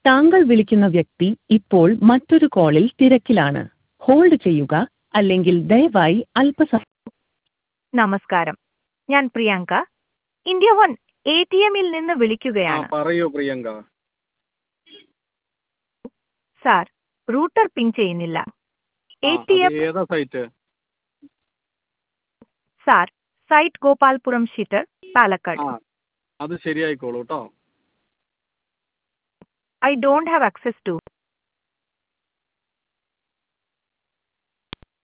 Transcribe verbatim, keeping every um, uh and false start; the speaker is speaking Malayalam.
താങ്കൾ വിളിക്കുന്ന വ്യക്തി ഇപ്പോൾ മറ്റൊരു കോളിൽ തിരക്കിലാണ്. ഹോൾഡ് ചെയ്യുക അല്ലെങ്കിൽ ദയവായി അല്പസമയം. നമസ്കാരം, ഞാൻ Priyanka, India one A T എമ്മിൽ നിന്ന് ആ വിളിക്കുകയാണ്. പറയൂ പ്രിയങ്ക. സാർ, റൂട്ടർ പിങ് ചെയ്യുന്നില്ല. ആ എ ടി അത് എം ഏതാ സൈറ്റ്? സാർ, സൈറ്റ് ഗോപാൽപുരം ഷീറ്റർ, പാലക്കാട്. ആ അത് ശരിയായിക്കോളൂ കേട്ടോ. I don't have access to